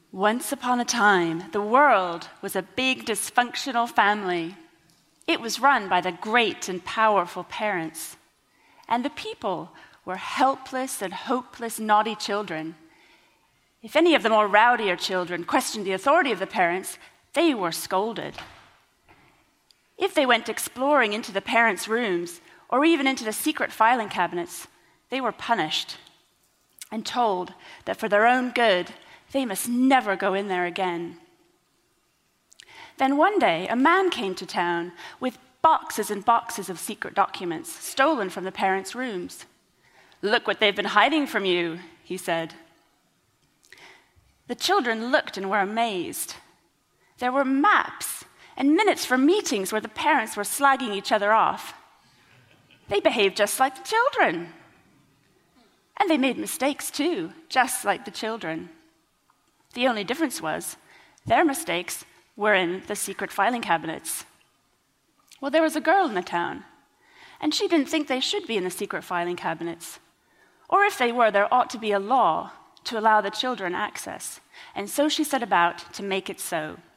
Once upon a time, the world was a big dysfunctional family. It was run by the great and powerful parents. And the people were helpless and hopeless, naughty children. If any of the more rowdier children questioned the authority of the parents, they were scolded. If they went exploring into the parents' rooms, or even into the secret filing cabinets, they were punished and told that for their own good, they must never go in there again. Then one day, a man came to town with boxes and boxes of secret documents stolen from the parents' rooms. "Look what they've been hiding from you," he said. The children looked and were amazed. There were maps and minutes from meetings where the parents were slagging each other off. They behaved just like the children. And they made mistakes too, just like the children. The only difference was their mistakes were in the secret filing cabinets. Well, there was a girl in the town, and she didn't think they should be in the secret filing cabinets. Or if they were, there ought to be a law to allow the children access. And so she set about to make it so.